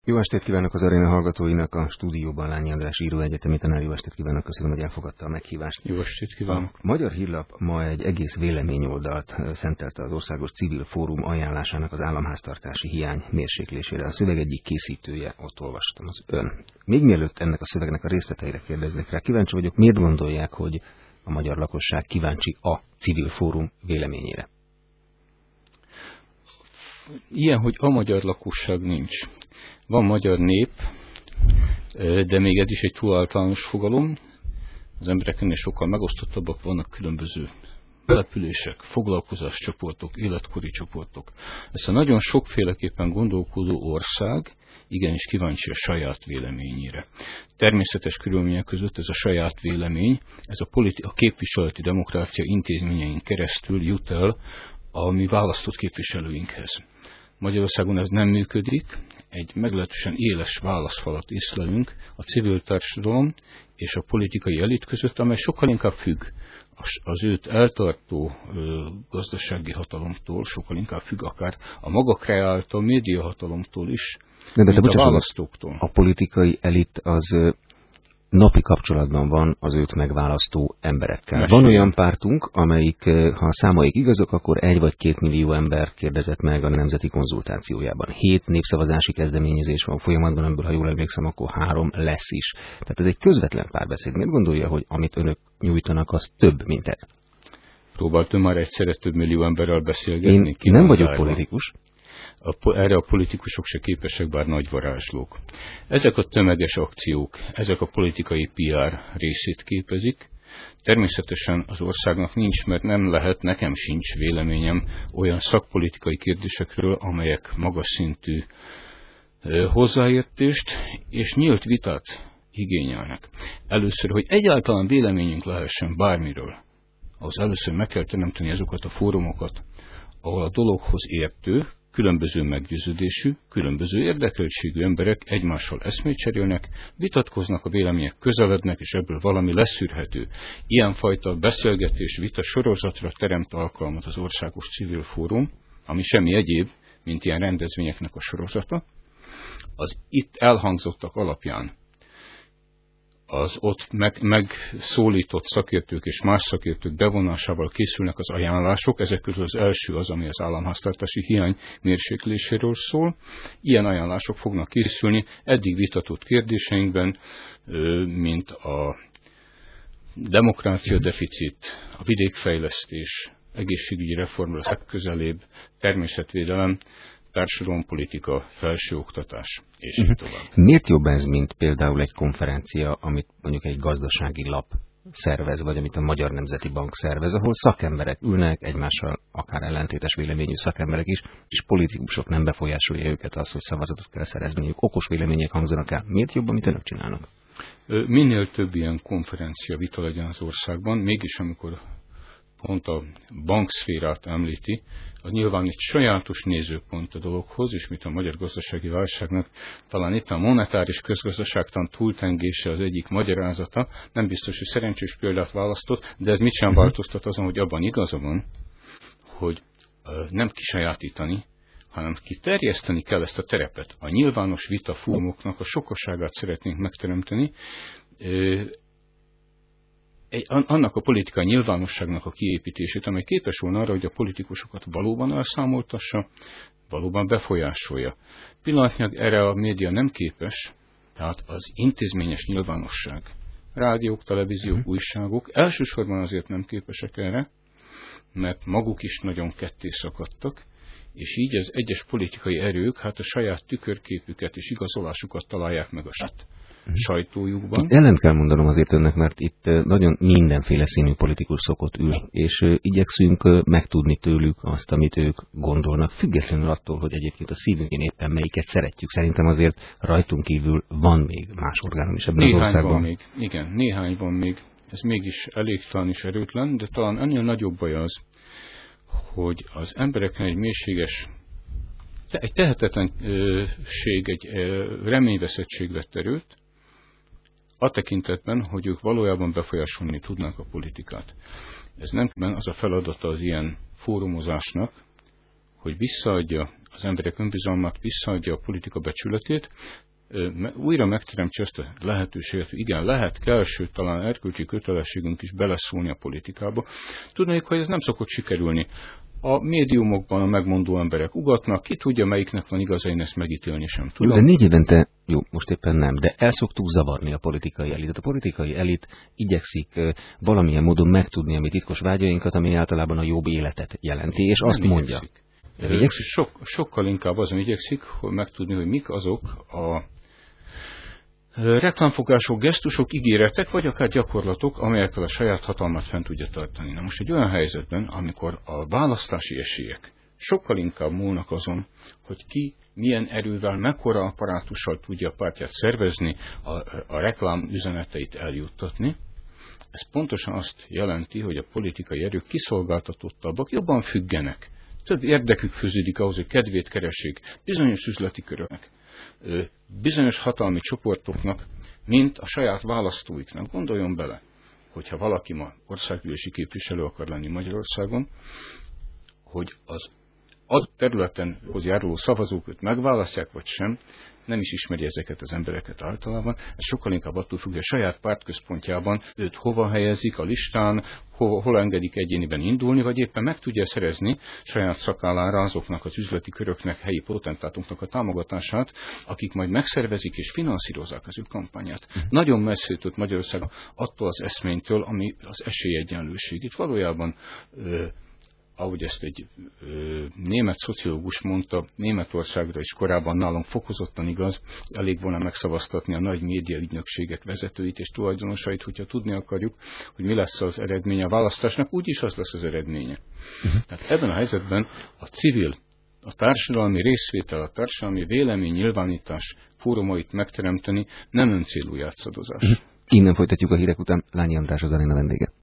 Jó estét kívánok az aréna hallgatóinak, a stúdióban Lányi András író, egyetemi tanár. Jó estét kívánok, köszönöm, hogy elfogadta a meghívást. Jó estét kívánok. A Magyar Hírlap ma egy egész véleményoldalt szentelte az Országos Civil Fórum ajánlásának az államháztartási hiány mérséklésére. A szöveg egyik készítője, ott olvastam, az ön. Még mielőtt ennek a szövegnek a részleteire kérdeznék rá, kíváncsi vagyok, miért gondolják, hogy a magyar lakosság kíváncsi a Civil Fórum véleményére? Ilyen, hogy a magyar lakosság nincs. Van magyar nép, de még ez is egy túl általános fogalom. Az emberek ennél sokkal megosztottabbak, vannak különböző települések, foglalkozáscsoportok, életkori csoportok. Ez a nagyon sokféleképpen gondolkodó ország igenis kíváncsi a saját véleményére. Természetes körülmények között ez a saját vélemény, ez a képviseleti demokrácia intézményein keresztül jut el a mi választott képviselőinkhez. Magyarországon ez nem működik, egy meglehetősen éles válaszfalat észlelünk a civil társadalom és a politikai elit között, amely sokkal inkább függ az őt eltartó gazdasági hatalomtól, sokkal inkább függ akár a maga kreálta médiahatalomtól is, mint a választóktól. A politikai elit az napi kapcsolatban van az őt megválasztó emberekkel. Van olyan pártunk, amelyik, ha a számaik igazok, akkor 1 vagy 2 millió ember kérdezett meg a nemzeti konzultációjában. 7 népszavazási kezdeményezés van folyamatban, amiből, ha jól emlékszem, akkor 3 lesz is. Tehát ez egy közvetlen párbeszéd. Miért gondolja, hogy amit önök nyújtanak, az több, mint ez? Próbáltam már egyszerre több millió emberrel beszélgetni? Én nem vagyok politikus. Erre a politikusok se képesek, bár nagy varázslók. Ezek a tömeges akciók, ezek a politikai PR részét képezik. Természetesen az országnak nincs, mert nem lehet, nekem sincs véleményem olyan szakpolitikai kérdésekről, amelyek magas szintű hozzáértést és nyílt vitát igényelnek. Először, hogy egyáltalán véleményünk lehessen bármiről, ahhoz először meg kell teremteni azokat a fórumokat, ahol a dologhoz értő, különböző meggyőződésű, különböző érdekeltségű emberek egymással eszmét cserélnek, vitatkoznak, a vélemények közelednek, és ebből valami leszűrhető. Ilyenfajta beszélgetés, vita sorozatra teremt alkalmat az Országos Civil Fórum, ami semmi egyéb, mint ilyen rendezvényeknek a sorozata. Az itt elhangzottak alapján az ott megszólított szakértők és más szakértők bevonásával készülnek az ajánlások. Ezek közül az első az, ami az államháztartási hiány mérsékléséről szól. Ilyen ajánlások fognak készülni eddig vitatott kérdéseinkben, mint a demokrácia deficit, a vidékfejlesztés, egészségügyi reformra legközelébb, természetvédelem, társadalompolitika, felsőoktatás, és így tovább. Miért jobb ez, mint például egy konferencia, amit mondjuk egy gazdasági lap szervez, vagy amit a Magyar Nemzeti Bank szervez, ahol szakemberek ülnek, egymással akár ellentétes véleményű szakemberek is, és politikusok nem befolyásolja őket az, hogy szavazatot kell szerezniük, okos vélemények hangzanak el. Miért jobb, amit önök csinálnak? Minél több ilyen konferencia vita legyen az országban, mégis amikor pont a bankszférát említi, az nyilván egy sajátos nézőpont a dologhoz, és mint a magyar gazdasági válságnak, talán itt a monetáris közgazdaságtan túltengése az egyik magyarázata, nem biztos, hogy szerencsés példát választott, de ez mit sem változtat azon, hogy abban igaza van, hogy nem kisajátítani, hanem kiterjeszteni kell ezt a terepet. A nyilvános vita fórumoknak a sokaságát szeretnénk megteremteni, annak a politikai nyilvánosságnak a kiépítését, amely képes volna arra, hogy a politikusokat valóban elszámoltassa, valóban befolyásolja. Pillanatnyilag erre a média nem képes, tehát az intézményes nyilvánosság, rádiók, televíziók, újságok elsősorban azért nem képesek erre, mert maguk is nagyon ketté szakadtak, és így az egyes politikai erők hát a saját tükörképüket és igazolásukat találják meg a sajtójukban. Ellent kell mondanom azért önnek, mert itt nagyon mindenféle színű politikus szokott ül, és igyekszünk megtudni tőlük azt, amit ők gondolnak, függetlenül attól, hogy egyébként a szívünkén éppen melyiket szeretjük. Szerintem azért rajtunk kívül van még más orgánum is ebben az országban. Van még. Igen, néhány van még. Ez mégis elégtalan és erőtlen, de talán ennél nagyobb baj az, hogy az embereken egy mélységes, egy tehetetlenség, egy reményveszettség vett erőt, a tekintetben, hogy ők valójában befolyásolni tudnak a politikát. Ez nem az a feladata az ilyen fórumozásnak, hogy visszaadja az emberek önbizalmát, visszaadja a politika becsületét, újra megteremtse ezt a lehetőséget, hogy igen, lehet, kell, sőt, talán erkölcsi kötelességünk is beleszólni a politikába. Tudnék, hogy ez nem szokott sikerülni. A médiumokban a megmondó emberek ugatnak, ki tudja, melyiknek van igaza, én ezt megítélni sem tudom. De 4 évente, jó, most éppen nem, de el szoktuk zavarni a politikai elitet. A politikai elit igyekszik valamilyen módon megtudni a mi titkos vágyainkat, ami általában a jobb életet jelenti, és azt mondja. Sokkal inkább azon igyekszik, hogy megtudni, hogy mik azok a reklámfogások, gesztusok, ígéretek, vagy akár gyakorlatok, amelyekkel a saját hatalmat fent tudja tartani. Na most egy olyan helyzetben, amikor a választási esélyek sokkal inkább múlnak azon, hogy ki milyen erővel, mekkora apparátussal tudja a pártját szervezni, a reklám üzeneteit eljuttatni, ez pontosan azt jelenti, hogy a politikai erők kiszolgáltatottabbak, jobban függenek. Több érdekük fűződik ahhoz, hogy kedvét keressék bizonyos üzleti köröknek, bizonyos hatalmi csoportoknak, mint a saját választóiknak. Gondoljon bele, hogyha valaki ma országgyűlési képviselő akar lenni Magyarországon, hogy az adott területen járuló szavazók őt megválasztják, vagy sem, nem is ismeri ezeket az embereket általában. Ez sokkal inkább attól függ, hogy a saját pártközpontjában őt hova helyezik a listán, hol engedik egyéniben indulni, vagy éppen meg tudja szerezni saját szakállára azoknak az üzleti köröknek, helyi potentátunknak a támogatását, akik majd megszervezik és finanszírozzák az ő kampányát. Nagyon messze jutott Magyarországon attól az eszménytől, ami az esélyegyenlőség. Itt valójában ahogy ezt egy német szociológus mondta, Németországra is korábban nálunk fokozottan igaz, elég volna megszavaztatni a nagy média ügynökségek vezetőit és tulajdonosait, hogyha tudni akarjuk, hogy mi lesz az eredménye a választásnak, úgyis az lesz az eredménye. Tehát ebben a helyzetben a civil, a társadalmi részvétel, a társadalmi véleménynyilvánítás fórumait megteremteni nem öncélú játszadozás. Innen folytatjuk a hírek után. Lányi András az aréna vendége.